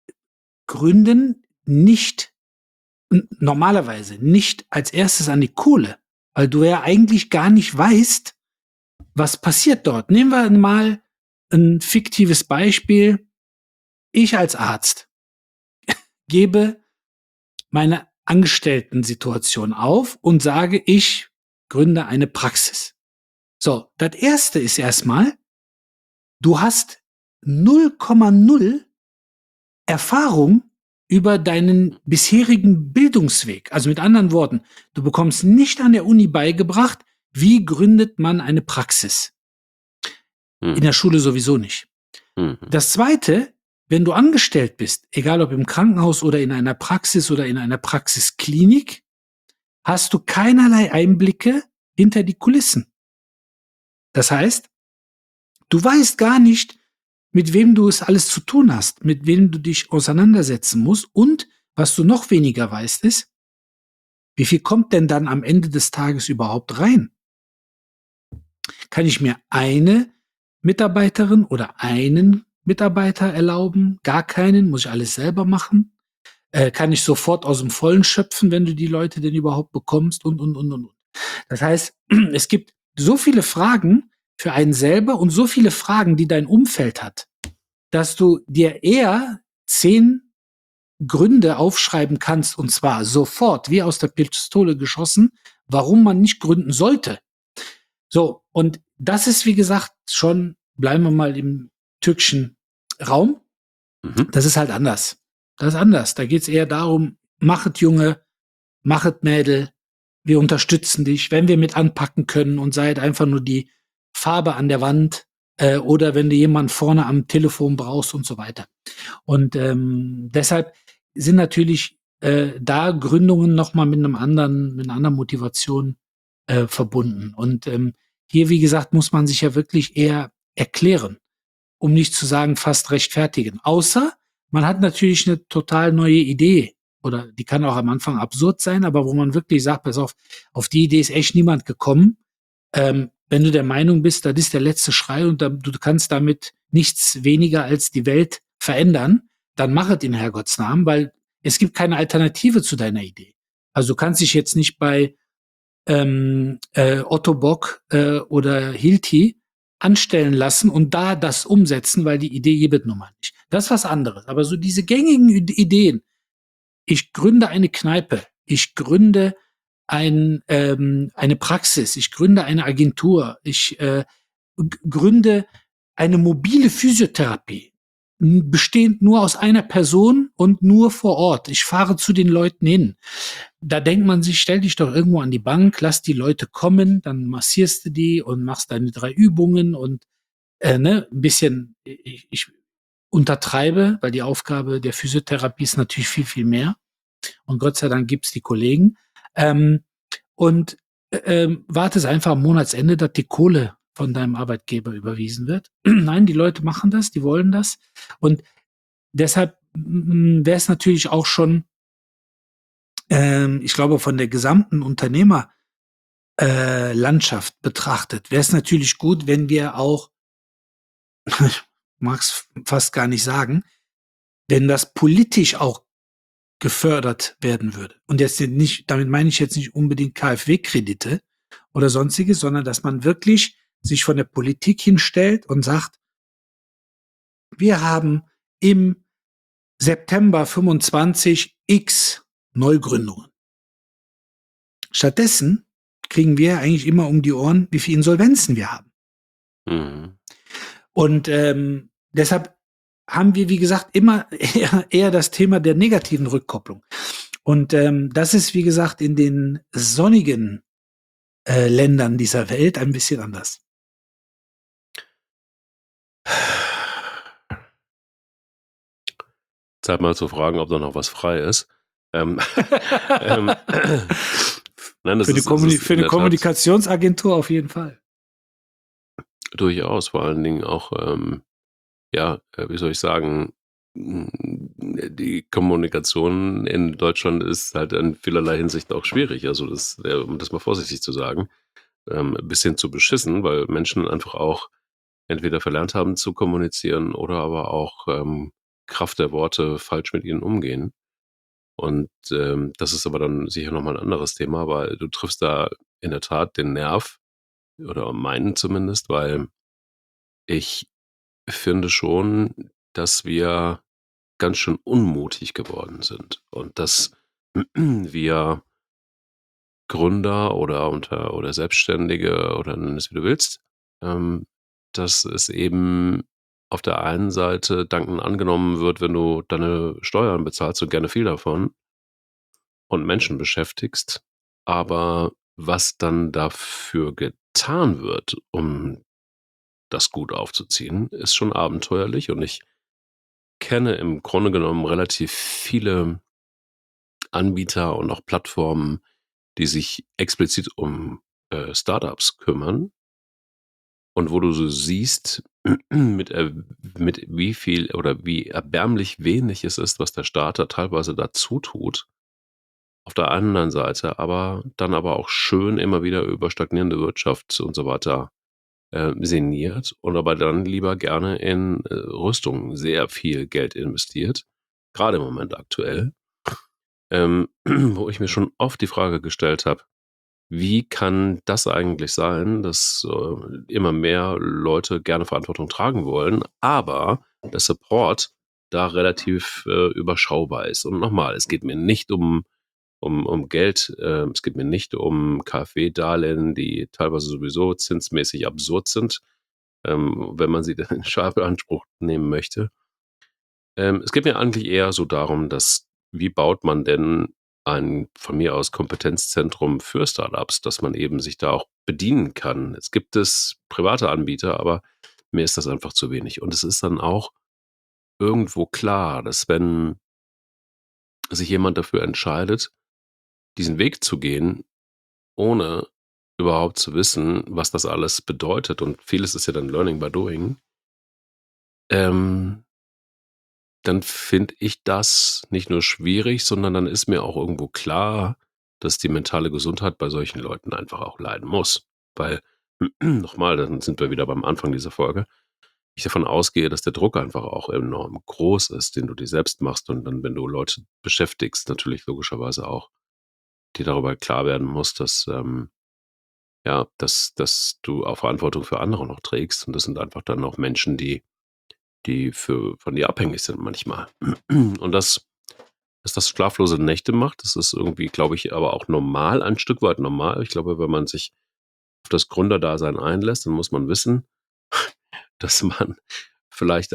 Gründen normalerweise nicht als erstes an die Kohle, weil du ja eigentlich gar nicht weißt, was passiert dort. Nehmen wir mal ein fiktives Beispiel. Ich als Arzt gebe meine Angestellten-Situation auf und sage, ich gründe eine Praxis. So, das erste ist erstmal, du hast 0,0 Erfahrung über deinen bisherigen Bildungsweg. Also mit anderen Worten, du bekommst nicht an der Uni beigebracht, wie gründet man eine Praxis. In der Schule sowieso nicht. Das Zweite, wenn du angestellt bist, egal ob im Krankenhaus oder in einer Praxis oder in einer Praxisklinik, hast du keinerlei Einblicke hinter die Kulissen. Das heißt, du weißt gar nicht, mit wem du es alles zu tun hast, mit wem du dich auseinandersetzen musst, und was du noch weniger weißt ist, wie viel kommt denn dann am Ende des Tages überhaupt rein? Kann ich mir eine Mitarbeiterin oder einen Mitarbeiter erlauben? Gar keinen? Muss ich alles selber machen? Kann ich sofort aus dem Vollen schöpfen, wenn du die Leute denn überhaupt bekommst? Und. Das heißt, es gibt so viele Fragen für einen selber und so viele Fragen, die dein Umfeld hat, dass du dir eher 10 Gründe aufschreiben kannst, und zwar sofort, wie aus der Pistole geschossen, warum man nicht gründen sollte. So, und das ist, wie gesagt, schon, bleiben wir mal im türkischen Raum, das ist halt anders. Das ist anders. Da geht es eher darum, machet Junge, machet Mädel, wir unterstützen dich, wenn wir mit anpacken können, und seid einfach nur die Farbe an der Wand, oder wenn du jemanden vorne am Telefon brauchst und so weiter. Und deshalb sind natürlich da Gründungen nochmal mit einer anderen Motivation verbunden. Und hier, wie gesagt, muss man sich ja wirklich eher erklären, um nicht zu sagen fast rechtfertigen. Außer man hat natürlich eine total neue Idee, oder die kann auch am Anfang absurd sein, aber wo man wirklich sagt, pass auf die Idee ist echt niemand gekommen. Wenn du der Meinung bist, das ist der letzte Schrei und du kannst damit nichts weniger als die Welt verändern, dann mach es in Herrgottsnamen, weil es gibt keine Alternative zu deiner Idee. Also du kannst dich jetzt nicht bei Otto Bock oder Hilti anstellen lassen und da das umsetzen, weil die Idee gibt nun mal nicht. Das ist was anderes. Aber so diese gängigen Ideen, ich gründe eine Kneipe, ich gründe eine Praxis, ich gründe eine Agentur, ich gründe eine mobile Physiotherapie, bestehend nur aus einer Person und nur vor Ort. Ich fahre zu den Leuten hin. Da denkt man sich, stell dich doch irgendwo an die Bank, lass die Leute kommen, dann massierst du die und machst deine 3 Übungen und ein bisschen, ich untertreibe, weil die Aufgabe der Physiotherapie ist natürlich viel, viel mehr. Und Gott sei Dank gibt's die Kollegen. Wartest einfach am Monatsende, dass die Kohle von deinem Arbeitgeber überwiesen wird. Nein, die Leute machen das, die wollen das. Und deshalb wäre es natürlich auch schon, ich glaube, von der gesamten Unternehmerlandschaft betrachtet, wäre es natürlich gut, wenn wir auch, ich mag es fast gar nicht sagen, wenn das politisch auch gefördert werden würde. Und jetzt nicht, damit meine ich jetzt nicht unbedingt KfW-Kredite oder sonstiges, sondern dass man wirklich sich von der Politik hinstellt und sagt, wir haben im September 25 x Neugründungen. Stattdessen kriegen wir eigentlich immer um die Ohren, wie viele Insolvenzen wir haben. Und deshalb haben wir, wie gesagt, immer eher das Thema der negativen Rückkopplung. Und das ist, wie gesagt, in den sonnigen Ländern dieser Welt ein bisschen anders. Zeit mal zu fragen, ob da noch was frei ist. Nein, für eine Kommunikationsagentur auf jeden Fall. Durchaus, vor allen Dingen auch, wie soll ich sagen, die Kommunikation in Deutschland ist halt in vielerlei Hinsicht auch schwierig. Also um das mal vorsichtig zu sagen, ein bisschen zu beschissen, weil Menschen einfach auch entweder verlernt haben zu kommunizieren oder aber auch Kraft der Worte falsch mit ihnen umgehen. Und das ist aber dann sicher nochmal ein anderes Thema, weil du triffst da in der Tat den Nerv, oder meinen zumindest, weil ich finde schon, dass wir ganz schön unmutig geworden sind und dass wir Gründer oder Selbstständige oder nenn es wie du willst, ähm, dass es eben auf der einen Seite dankend angenommen wird, wenn du deine Steuern bezahlst und gerne viel davon und Menschen beschäftigst. Aber was dann dafür getan wird, um das gut aufzuziehen, ist schon abenteuerlich. Und ich kenne im Grunde genommen relativ viele Anbieter und auch Plattformen, die sich explizit um Startups kümmern und wo du so siehst, mit wie viel oder wie erbärmlich wenig es ist, was der Starter teilweise dazu tut. Auf der anderen Seite aber auch schön immer wieder über stagnierende Wirtschaft und so weiter sinniert und aber dann lieber gerne in Rüstung sehr viel Geld investiert, gerade im Moment aktuell, wo ich mir schon oft die Frage gestellt habe, wie kann das eigentlich sein, dass immer mehr Leute gerne Verantwortung tragen wollen, aber der Support da relativ überschaubar ist. Und nochmal, es geht mir nicht um Geld, es geht mir nicht um KfW-Darlehen, die teilweise sowieso zinsmäßig absurd sind, wenn man sie dann in Schadenanspruch nehmen möchte. Es geht mir eigentlich eher so darum, dass wie baut man denn ein von mir aus Kompetenzzentrum für Startups, dass man eben sich da auch bedienen kann. Es gibt private Anbieter, aber mir ist das einfach zu wenig. Und es ist dann auch irgendwo klar, dass wenn sich jemand dafür entscheidet, diesen Weg zu gehen, ohne überhaupt zu wissen, was das alles bedeutet, und vieles ist ja dann Learning by Doing, ähm, dann finde ich das nicht nur schwierig, sondern dann ist mir auch irgendwo klar, dass die mentale Gesundheit bei solchen Leuten einfach auch leiden muss. Weil, nochmal, dann sind wir wieder beim Anfang dieser Folge, ich davon ausgehe, dass der Druck einfach auch enorm groß ist, den du dir selbst machst und dann, wenn du Leute beschäftigst, natürlich logischerweise auch dir darüber klar werden musst, dass du auch Verantwortung für andere noch trägst und das sind einfach dann auch Menschen, die von dir abhängig sind manchmal. Und dass das schlaflose Nächte macht, das ist irgendwie, glaube ich, aber auch normal, ein Stück weit normal. Ich glaube, wenn man sich auf das Gründerdasein einlässt, dann muss man wissen, dass man vielleicht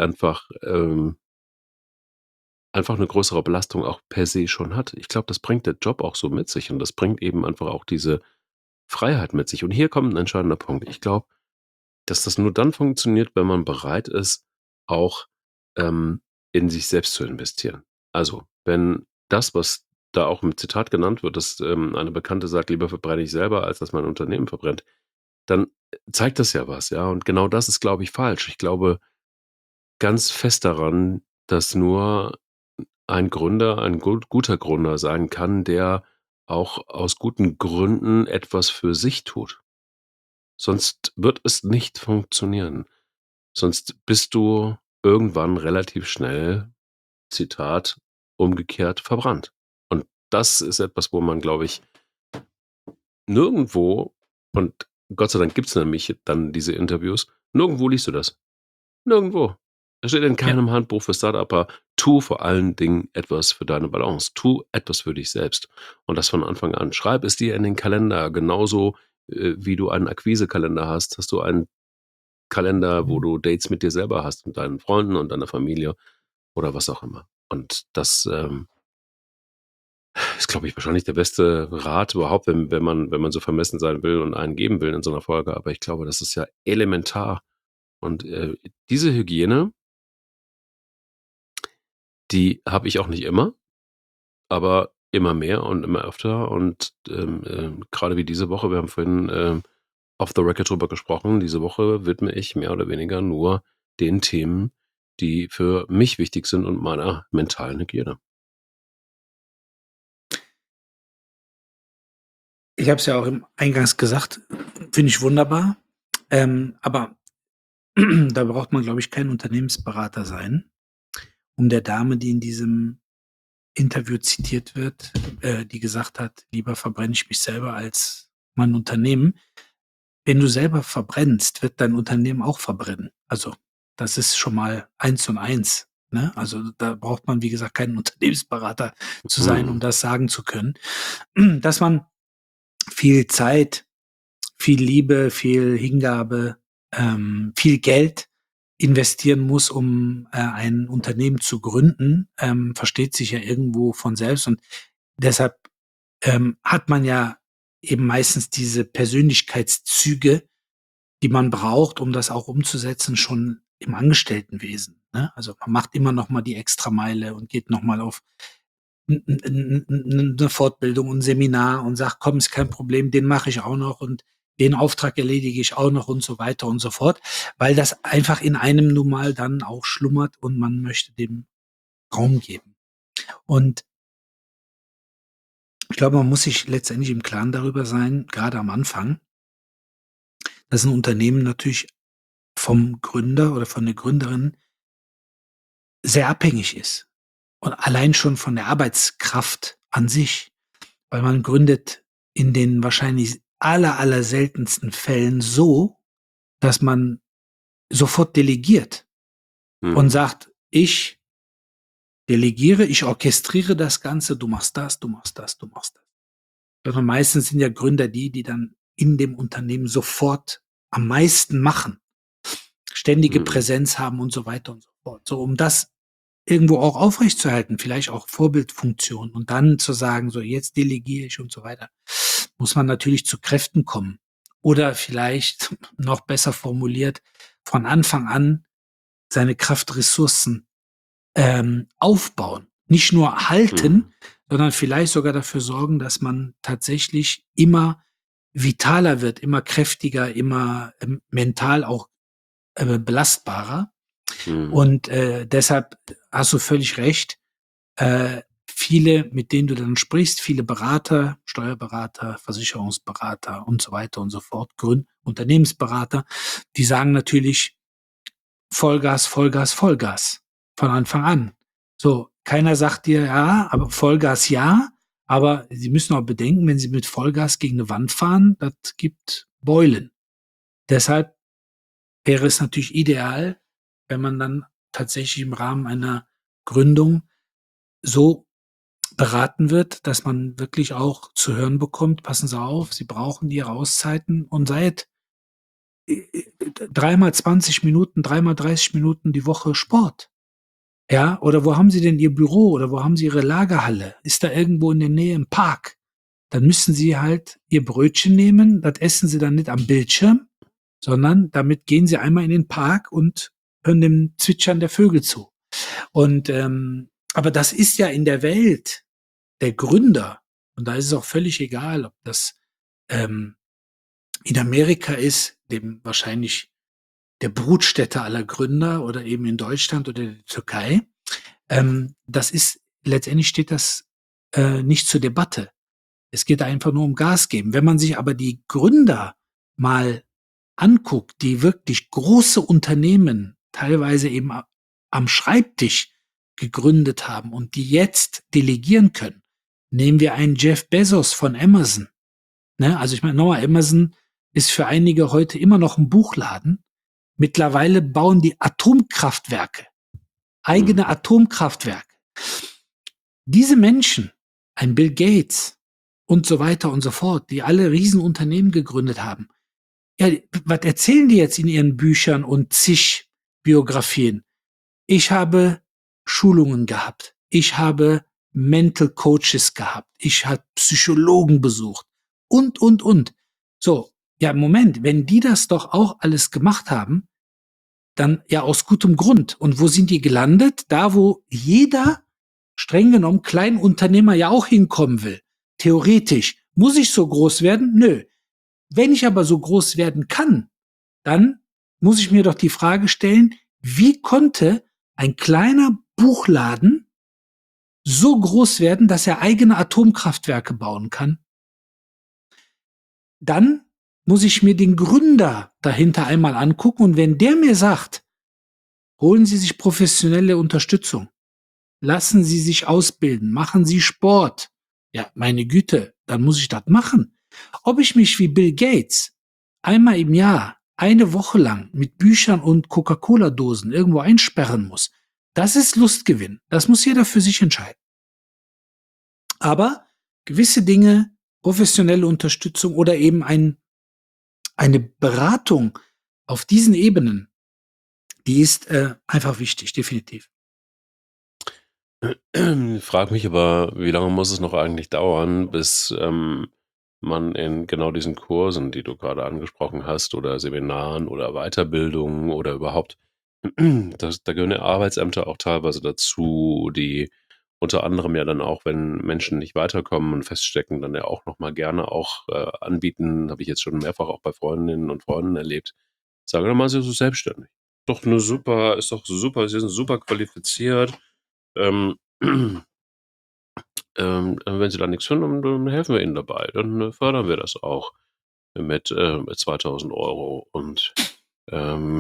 einfach eine größere Belastung auch per se schon hat. Ich glaube, das bringt der Job auch so mit sich und das bringt eben einfach auch diese Freiheit mit sich. Und hier kommt ein entscheidender Punkt. Ich glaube, dass das nur dann funktioniert, wenn man bereit ist, auch in sich selbst zu investieren. Also, wenn das, was da auch im Zitat genannt wird, dass eine Bekannte sagt, lieber verbrenne ich selber, als dass mein Unternehmen verbrennt, dann zeigt das ja was, ja. Und genau das ist, glaube ich, falsch. Ich glaube ganz fest daran, dass nur ein Gründer, ein guter Gründer sein kann, der auch aus guten Gründen etwas für sich tut. Sonst wird es nicht funktionieren. Sonst bist du irgendwann relativ schnell, Zitat, umgekehrt verbrannt. Und das ist etwas, wo man, glaube ich, nirgendwo, und Gott sei Dank gibt es nämlich dann diese Interviews, nirgendwo liest du das. Nirgendwo. Es steht in Ja. keinem Handbuch für Startupper, tu vor allen Dingen etwas für deine Balance. Tu etwas für dich selbst. Und das von Anfang an. Schreib es dir in den Kalender. Genauso wie du einen Akquisekalender hast du einen Kalender, wo Mhm. du Dates mit dir selber hast, mit deinen Freunden und deiner Familie oder was auch immer. Und das ist, glaube ich, wahrscheinlich der beste Rat überhaupt, wenn man so vermessen sein will und einen geben will in so einer Folge. Aber ich glaube, das ist ja elementar. Und diese Hygiene, die habe ich auch nicht immer, aber immer mehr und immer öfter. Und gerade wie diese Woche, wir haben vorhin off the record drüber gesprochen, diese Woche widme ich mehr oder weniger nur den Themen, die für mich wichtig sind und meiner mentalen Hygiene. Ich habe es ja auch im Eingangs gesagt, finde ich wunderbar. Aber da braucht man, glaube ich, kein Unternehmensberater sein, um der Dame, die in diesem Interview zitiert wird, die gesagt hat: „Lieber verbrenne ich mich selber als mein Unternehmen." Wenn du selber verbrennst, wird dein Unternehmen auch verbrennen. Also, das ist schon mal 1 und 1, ne? Also, da braucht man, wie gesagt, kein Unternehmensberater zu sein, um Mhm. das sagen zu können. Dass man viel Zeit, viel Liebe, viel Hingabe, viel Geld investieren muss, um, ein Unternehmen zu gründen, versteht sich ja irgendwo von selbst. Und deshalb, hat man ja eben meistens diese Persönlichkeitszüge, die man braucht, um das auch umzusetzen, schon im Angestelltenwesen, ne? Also, man macht immer noch mal die Extrameile und geht noch mal auf 'ne Fortbildung, 'n Seminar und sagt: „Komm, ist kein Problem, den mache ich auch noch und den Auftrag erledige ich auch noch" und so weiter und so fort, weil das einfach in einem nun mal dann auch schlummert und man möchte dem Raum geben. Und ich glaube, man muss sich letztendlich im Klaren darüber sein, grade am Anfang, dass 'n Unternehmen natürlich vom Gründer oder von der Gründerin sehr abhängig ist und allein schon von der Arbeitskraft an sich, weil man gründet in den wahrscheinlich seltensten Fällen so, dass man sofort delegiert und Mhm. sagt: „Ich delegiere, ich orchestriere das Ganze, du machst das, du machst das, du machst das." Sondern meistens sind ja Gründer die, die dann in dem Unternehmen sofort am meisten machen, ständige Mhm. Präsenz haben und so weiter und so fort. So, um das irgendwo auch aufrechtzuerhalten, vielleicht auch Vorbildfunktion und dann zu sagen: „So, jetzt delegiere ich" und so weiter, muss man natürlich zu Kräften kommen. Oder vielleicht noch besser formuliert, von Anfang an seine Kraftressourcen, aufbauen. Nicht nur Mhm. halten, sondern vielleicht sogar dafür sorgen, dass man tatsächlich immer vitaler wird, immer kräftiger, immer, mental auch, belastbarer. Mhm. Und, deshalb hast du völlig recht. Viele, mit denen du dann sprichst, viele Berater, Steuerberater, Versicherungsberater und so weiter und so fort, Unternehmensberater, die sagen natürlich: „Vollgas, Vollgas, Vollgas" von Anfang an. So, keiner sagt dir: „Ja, aber Vollgas ja", aber sie müssen auch bedenken, wenn sie mit Vollgas gegen 'ne Wand fahren, das gibt Beulen. Deshalb wäre es natürlich ideal, wenn man dann tatsächlich im Rahmen einer Gründung so beraten wird, dass man wirklich auch zu hören bekommt: „Passen Sie auf, Sie brauchen Ihre Auszeiten und seid, dreimal 20 Minuten, dreimal 30 Minuten die Woche Sport." Ja, oder wo haben Sie denn Ihr Büro oder wo haben Sie Ihre Lagerhalle? Ist da irgendwo in der Nähe 'n Park? Dann müssen Sie halt Ihr Brötchen nehmen, das essen Sie dann nicht am Bildschirm, sondern damit gehen Sie einmal in den Park und hören dem Zwitschern der Vögel zu. Und, aber das ist ja in der Welt der Gründer, und da ist es auch völlig egal, ob das, ähm, in Amerika ist, dem wahrscheinlich der Brutstätte aller Gründer, oder eben in Deutschland oder der Türkei. Das ist letztendlich steht das, nicht zur Debatte. Es geht einfach nur um Gas geben. Wenn man sich aber die Gründer mal anguckt, die wirklich große Unternehmen teilweise eben am Schreibtisch gegründet haben und die jetzt delegieren können. Nehmen wir einen Jeff Bezos von Amazon, ne? Also, ich meine, nochmal, Amazon ist für einige heute immer noch ein Buchladen. Mittlerweile bauen die Atomkraftwerke, eigene Mhm. Atomkraftwerke. Diese Menschen, ein Bill Gates und so weiter und so fort, die alle Riesenunternehmen gegründet haben. Ja, was erzählen die jetzt in ihren Büchern und zig Biografien? Ich habe Schulungen gehabt. Ich habe Mental Coaches gehabt. Ich habe Psychologen besucht und. So, ja, Moment, wenn die das doch auch alles gemacht haben, dann ja aus gutem Grund. Und wo sind die gelandet? Da, wo jeder streng genommen Kleinunternehmer ja auch hinkommen will. Theoretisch. Muss ich so groß werden? Nö. Wenn ich aber so groß werden kann, dann muss ich mir doch die Frage stellen: Wie konnte ein kleiner Buchladen so groß werden, dass er eigene Atomkraftwerke bauen kann? Dann muss ich mir den Gründer dahinter einmal angucken. Und wenn der mir sagt, holen Sie sich professionelle Unterstützung, lassen Sie sich ausbilden, machen Sie Sport. Ja, meine Güte, dann muss ich das machen. Ob ich mich wie Bill Gates einmal im Jahr, eine Woche lang mit Büchern und Coca-Cola-Dosen irgendwo einsperren muss, das ist Lustgewinn. Das muss jeder für sich entscheiden. Aber gewisse Dinge, professionelle Unterstützung oder eben eine Beratung auf diesen Ebenen, die ist einfach wichtig, definitiv. Frage mich aber, wie lange muss es noch eigentlich dauern, bis man in genau diesen Kursen, die du gerade angesprochen hast, oder Seminaren oder Weiterbildungen oder überhaupt, da gehören ja Arbeitsämter auch teilweise dazu, die unter anderem ja dann auch, wenn Menschen nicht weiterkommen und feststecken, dann ja auch nochmal gerne auch anbieten, habe ich jetzt schon mehrfach auch bei Freundinnen und Freunden erlebt. Sage doch mal, sie ist so selbstständig. Ist doch super, sie sind super qualifiziert. Ähm, wenn sie da nichts finden, dann helfen wir ihnen dabei. Dann fördern wir das auch mit 2.000 Euro ähm,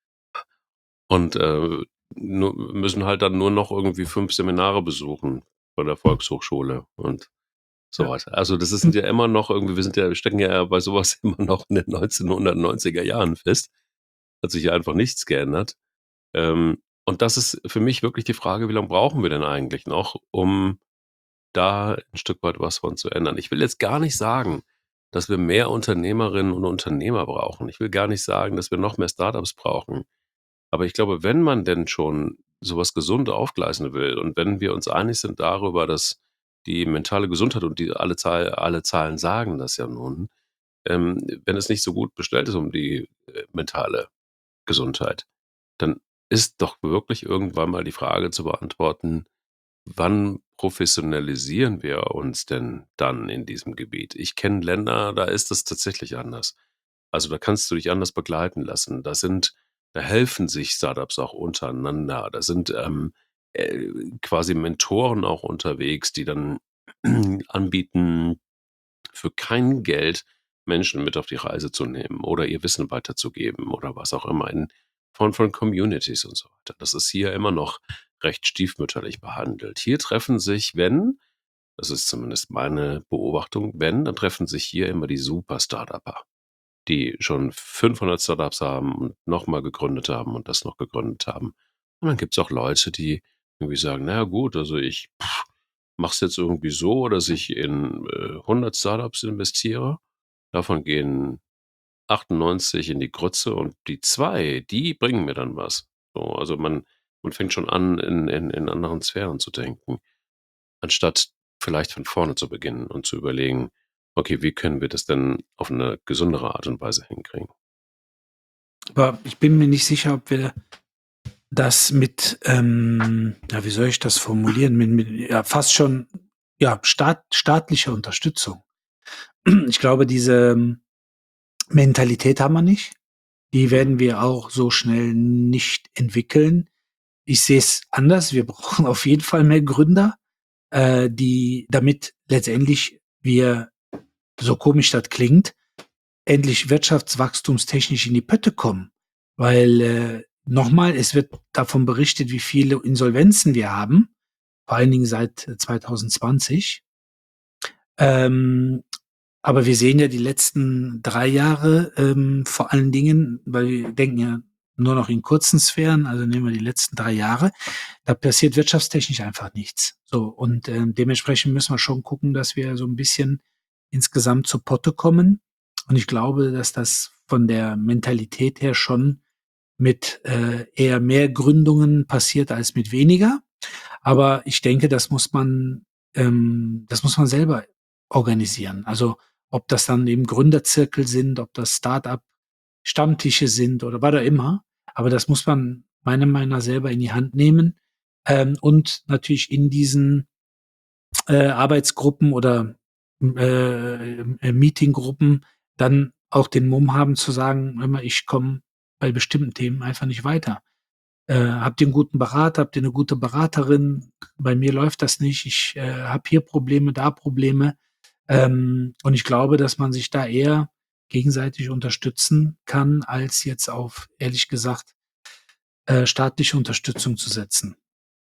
und müssen halt dann nur noch irgendwie 5 Seminare besuchen bei der Volkshochschule und so Ja. weiter. Also das sind ja immer noch irgendwie, wir stecken ja bei sowas immer noch in den 1990er Jahren fest. Hat sich ja einfach nichts geändert. Und das ist für mich wirklich die Frage, wie lange brauchen wir denn eigentlich noch, um da ein Stück weit was von zu ändern. Ich will jetzt gar nicht sagen, dass wir mehr Unternehmerinnen und Unternehmer brauchen. Ich will gar nicht sagen, dass wir noch mehr Startups brauchen. Aber ich glaube, wenn man denn schon sowas gesund aufgleisen will und wenn wir uns einig sind darüber, dass die mentale Gesundheit und alle Zahlen sagen das ja nun, wenn es nicht so gut bestellt ist um die mentale Gesundheit, dann ist doch wirklich irgendwann mal die Frage zu beantworten, wann professionalisieren wir uns denn dann in diesem Gebiet? Ich kenne Länder, da ist es tatsächlich anders. Also, da kannst du dich anders begleiten lassen. Da helfen sich Startups auch untereinander. Da sind, quasi Mentoren auch unterwegs, die dann anbieten, für kein Geld Menschen mit auf die Reise zu nehmen oder ihr Wissen weiterzugeben oder was auch immer in Form von Communities und so weiter. Das ist hier immer noch recht stiefmütterlich behandelt. Hier treffen sich, wenn, das ist zumindest meine Beobachtung, dann treffen sich hier immer die Super-Startupper, die schon 500 Startups haben und nochmal gegründet haben und das noch gegründet haben. Und dann gibt es auch Leute, die irgendwie sagen, naja gut, also ich mache es jetzt irgendwie so, dass ich in 100 Startups investiere. Davon gehen 98 in die Grütze und die 2, die bringen mir dann was. So, also man fängt schon an, in anderen Sphären zu denken, anstatt vielleicht von vorne zu beginnen und zu überlegen, okay, wie können wir das denn auf eine gesundere Art und Weise hinkriegen? Aber ich bin mir nicht sicher, ob wir das mit, ja, wie soll ich das formulieren, ja, fast schon, ja, staatlicher Unterstützung. Ich glaube, diese Mentalität haben wir nicht. Die werden wir auch so schnell nicht entwickeln. Ich sehe es anders. Wir brauchen auf jeden Fall mehr Gründer, die damit letztendlich wir, so komisch das klingt, endlich wirtschaftswachstumstechnisch in die Pötte kommen. Weil, nochmal, es wird davon berichtet, wie viele Insolvenzen wir haben, vor allen Dingen seit 2020. Aber wir sehen ja die letzten 3 Jahre, vor allen Dingen, weil wir denken ja nur noch in kurzen Sphären, also nehmen wir die letzten 3 Jahre, da passiert wirtschaftstechnisch einfach nichts. So, und dementsprechend müssen wir schon gucken, dass wir so ein bisschen insgesamt zur Potte kommen. Und ich glaube, dass das von der Mentalität her schon mit eher mehr Gründungen passiert als mit weniger. Aber ich denke, das muss man selber organisieren. Also ob das dann eben Gründerzirkel sind, ob das Start-up-Stammtische sind oder was auch immer. Aber das muss man meiner Meinung nach selber in die Hand nehmen und natürlich in diesen Arbeitsgruppen oder Meetinggruppen dann auch den Mumm haben zu sagen, hör mal, ich komme bei bestimmten Themen einfach nicht weiter. Habt ihr einen guten Berater? Habt ihr eine gute Beraterin? Bei mir läuft das nicht. Ich habe hier Probleme, da Probleme. Und ich glaube, dass man sich da eher gegenseitig unterstützen kann, als jetzt auf, ehrlich gesagt, staatliche Unterstützung zu setzen.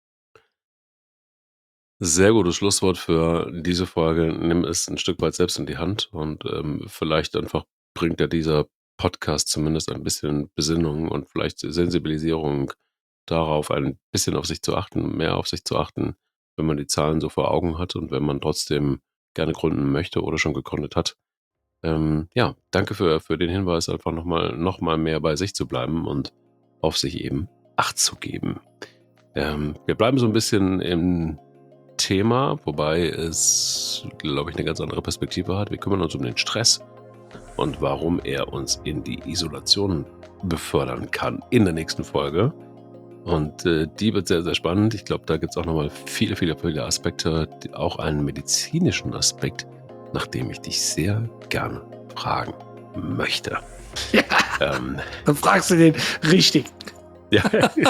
Sehr gutes Schlusswort für diese Folge. Nimm es ein Stück weit selbst in die Hand und vielleicht einfach bringt ja dieser Podcast zumindest ein bisschen Besinnung und vielleicht Sensibilisierung darauf, ein bisschen auf sich zu achten, mehr auf sich zu achten, wenn man die Zahlen so vor Augen hat und wenn man trotzdem gerne gründen möchte oder schon gegründet hat. Ja, danke für den Hinweis, einfach noch mal mehr bei sich zu bleiben und auf sich eben Acht zu geben. Wir bleiben so ein bisschen im Thema, wobei es, glaube ich, eine ganz andere Perspektive hat. Wir kümmern uns um den Stress und warum er uns in die Isolation befördern kann in der nächsten Folge. Und die wird sehr, sehr spannend. Ich glaube, da gibt es auch nochmal viele, viele, viele Aspekte, auch einen medizinischen Aspekt, nach dem ich dich sehr gerne fragen möchte. Ja, dann fragst du den richtig. Ja.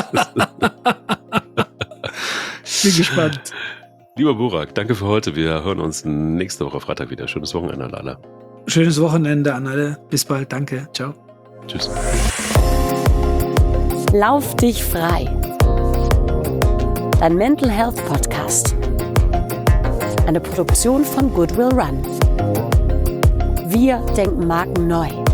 Ich bin gespannt. Lieber Burak, danke für heute. Wir hören uns nächste Woche Freitag wieder. Schönes Wochenende an alle. Schönes Wochenende an alle. Bis bald. Danke. Ciao. Tschüss. Lauf dich frei. Dein Mental Health Podcast. Eine Produktion von Goodwill Run. Wir denken Marken neu.